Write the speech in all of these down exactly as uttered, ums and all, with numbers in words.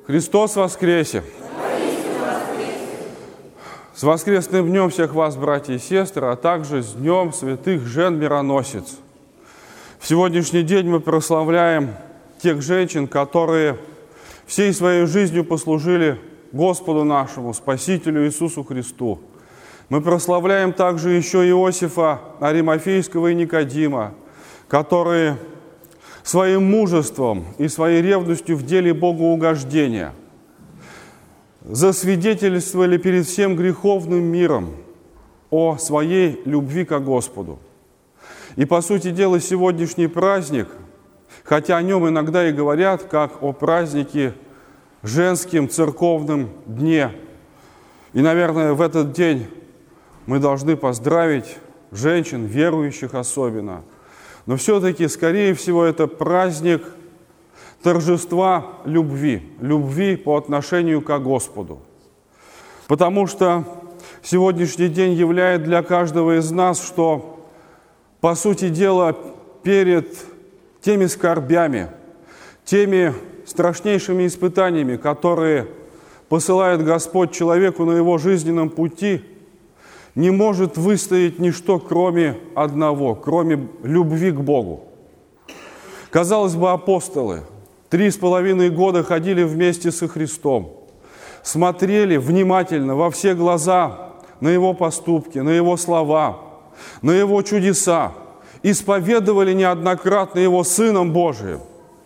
Христос воскресе! С воскресным днем всех вас, братья и сестры, а также с Днем Святых Жен-Мироносец. В сегодняшний день мы прославляем тех женщин, которые всей своей жизнью послужили Господу нашему, Спасителю Иисусу Христу. Мы прославляем также еще Иосифа Аримафейского и Никодима, которые своим мужеством и своей ревностью в деле богоугождения засвидетельствовали перед всем греховным миром о своей любви к Господу. И, по сути дела, сегодняшний праздник, хотя о нем иногда и говорят, как о празднике женским церковном дне, и, наверное, в этот день мы должны поздравить женщин, верующих особенно, но все-таки, скорее всего, это праздник торжества любви, любви по отношению к Господу. Потому что сегодняшний день являет для каждого из нас, что, по сути дела, перед теми скорбями, теми страшнейшими испытаниями, которые посылает Господь человеку на его жизненном пути, не может выстоять ничто, кроме одного, кроме любви к Богу. Казалось бы, апостолы три с половиной года ходили вместе со Христом, смотрели внимательно во все глаза на Его поступки, на Его слова, на Его чудеса, исповедовали неоднократно Его Сыном Божиим.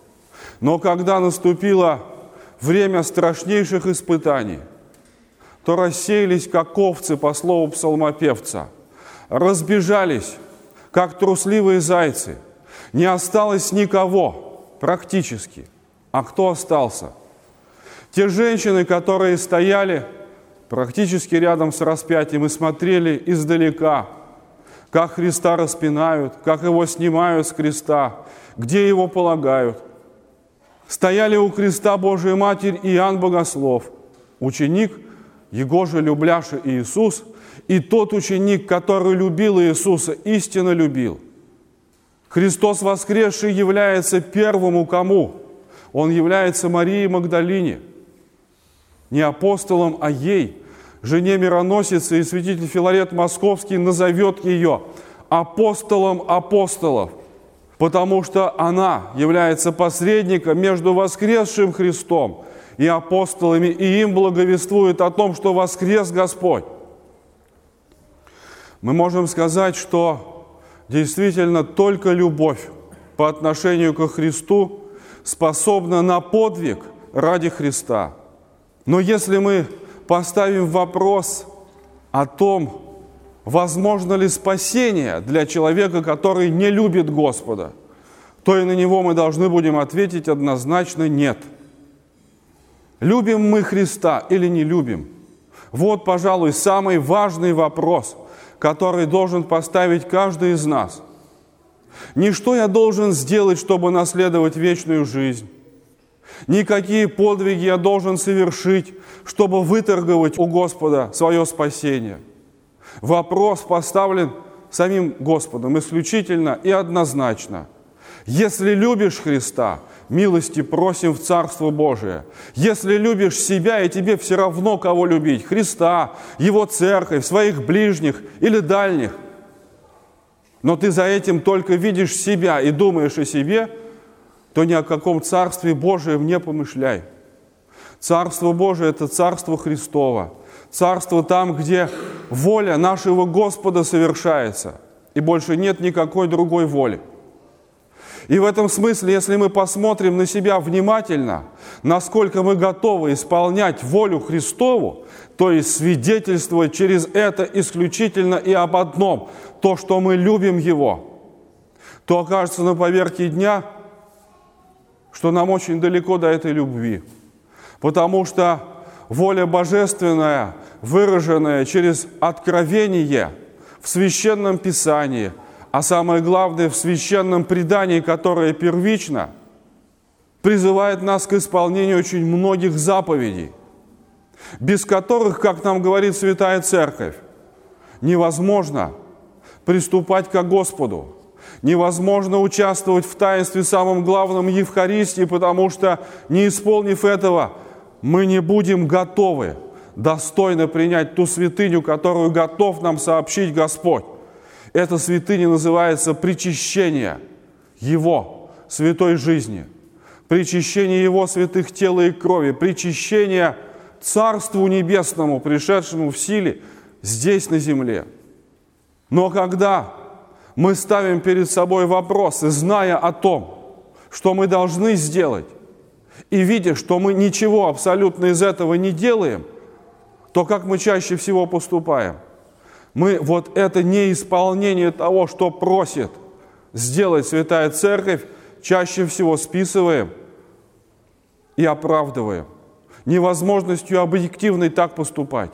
Но когда наступило время страшнейших испытаний, то рассеялись, как овцы, по слову псалмопевца, разбежались, как трусливые зайцы. Не осталось никого практически. А кто остался? Те женщины, которые стояли практически рядом с распятием и смотрели издалека, как Христа распинают, как Его снимают с креста, где Его полагают. Стояли у креста Божия Матерь и Иоанн Богослов, ученик Его же любляша Иисус, и тот ученик, который любил Иисуса, истинно любил. Христос воскресший является первым у кому? Он является Марии Магдалине, не апостолом, а ей, жене мироносицы, и святитель Филарет Московский назовет ее апостолом апостолов, потому что она является посредником между воскресшим Христом и апостолами, и им благовествует о том, что воскрес Господь. Мы можем сказать, что действительно только любовь по отношению ко Христу способна на подвиг ради Христа. Но если мы поставим вопрос о том, возможно ли спасение для человека, который не любит Господа, то и на него мы должны будем ответить однозначно «нет». Любим мы Христа или не любим? Вот, пожалуй, самый важный вопрос, который должен поставить каждый из нас. Не что я должен сделать, чтобы наследовать вечную жизнь, никакие подвиги я должен совершить, чтобы выторговать у Господа свое спасение. Вопрос поставлен самим Господом исключительно и однозначно. Если любишь Христа, милости просим в Царство Божие. Если любишь себя, и тебе все равно, кого любить, Христа, Его церковь, своих ближних или дальних, но ты за этим только видишь себя и думаешь о себе, то ни о каком Царстве Божием не помышляй. Царство Божие – это Царство Христово. Царство там, где воля нашего Господа совершается, и больше нет никакой другой воли. И в этом смысле, если мы посмотрим на себя внимательно, насколько мы готовы исполнять волю Христову, то есть свидетельствовать через это исключительно и об одном, то, что мы любим Его, то окажется на поверке дня, что нам очень далеко до этой любви. Потому что воля божественная, выраженная через откровение в Священном Писании, а самое главное, в священном предании, которое первично, призывает нас к исполнению очень многих заповедей, без которых, как нам говорит Святая Церковь, невозможно приступать к Господу, невозможно участвовать в таинстве самом главном Евхаристии, потому что, не исполнив этого, мы не будем готовы достойно принять ту святыню, которую готов нам сообщить Господь. Эта святыня называется причащение Его святой жизни, причащение Его святых тела и крови, причащение Царству Небесному, пришедшему в силе здесь на земле. Но когда мы ставим перед собой вопросы, зная о том, что мы должны сделать, и видя, что мы ничего абсолютно из этого не делаем, то как мы чаще всего поступаем? Мы вот это неисполнение того, что просит сделать Святая Церковь, чаще всего списываем и оправдываем невозможностью объективно так поступать.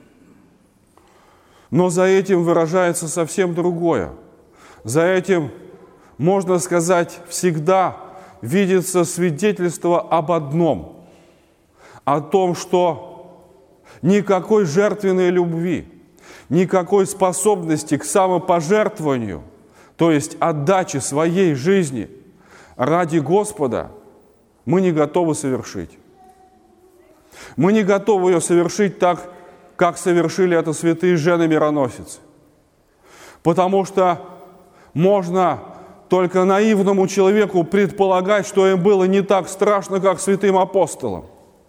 Но за этим выражается совсем другое. За этим, можно сказать, всегда видится свидетельство об одном, о том, что никакой жертвенной любви, никакой способности к самопожертвованию, то есть отдаче своей жизни ради Господа, мы не готовы совершить. Мы не готовы ее совершить так, как совершили это святые жены-мироносицы. Потому что можно только наивному человеку предполагать, что им было не так страшно, как святым апостолам.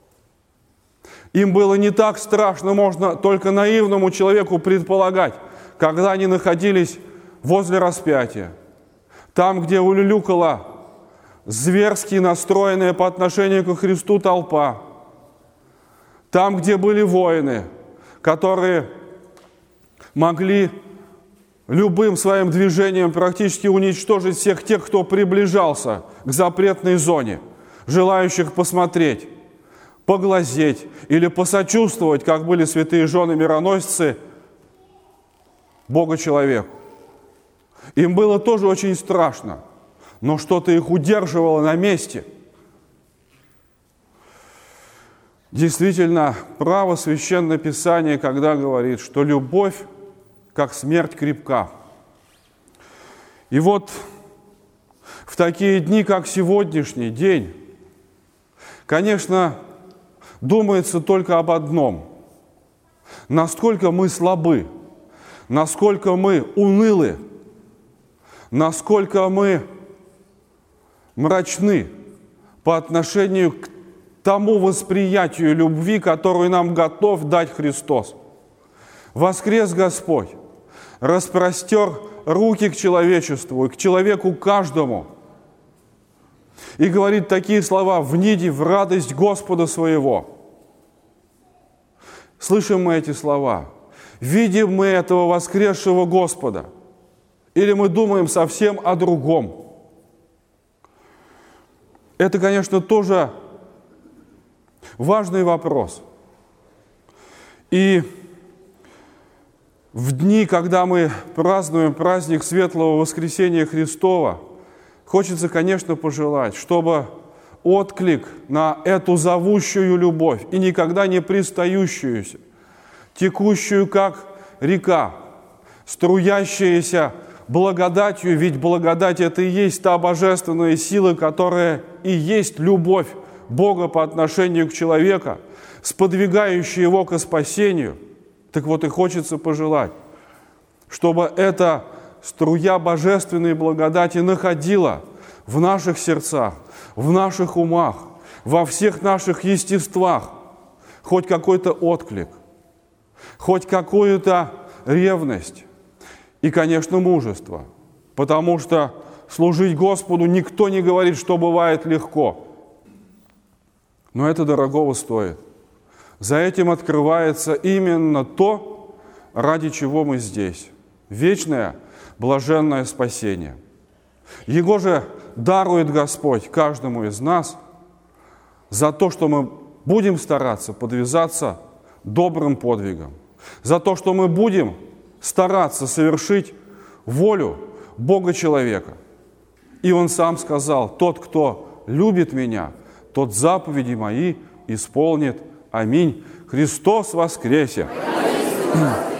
Им было не так страшно, можно только наивному человеку предполагать, когда они находились возле распятия, там, где улюлюкала зверски настроенная по отношению ко Христу толпа, там, где были воины, которые могли любым своим движением практически уничтожить всех тех, кто приближался к запретной зоне, желающих посмотреть, поглазеть или посочувствовать, как были святые жены-мироносцы, Бога-человеку. Им было тоже очень страшно, но что-то их удерживало на месте. Действительно, право Священное Писание, когда говорит, что любовь, как смерть, крепка. И вот в такие дни, как сегодняшний день, конечно, думается только об одном. Насколько мы слабы, насколько мы унылы, насколько мы мрачны по отношению к тому восприятию любви, которую нам готов дать Христос. Воскрес Господь, распростер руки к человечеству и к человеку каждому. И говорит такие слова: «Вниди в радость Господа своего». Слышим мы эти слова? Видим мы этого воскресшего Господа? Или мы думаем совсем о другом? Это, конечно, тоже важный вопрос. И в дни, когда мы празднуем праздник Светлого Воскресения Христова, хочется, конечно, пожелать, чтобы отклик на эту зовущую любовь и никогда не пристающуюся, текущую как река, струящаяся благодатью, ведь благодать – это и есть та божественная сила, которая и есть любовь Бога по отношению к человеку, сподвигающая его к спасению. Так вот и хочется пожелать, чтобы эта струя божественной благодати находила в наших сердцах, в наших умах, во всех наших естествах хоть какой-то отклик, хоть какую-то ревность и, конечно, мужество. Потому что служить Господу никто не говорит, что бывает легко. Но это дорогого стоит. За этим открывается именно то, ради чего мы здесь. Вечное, блаженное спасение. Его же дарует Господь каждому из нас за то, что мы будем стараться подвязаться добрым подвигом, за то, что мы будем стараться совершить волю Бога-человека. И Он сам сказал: «Тот, кто любит Меня, тот заповеди Мои исполнит». Аминь. Христос воскресе!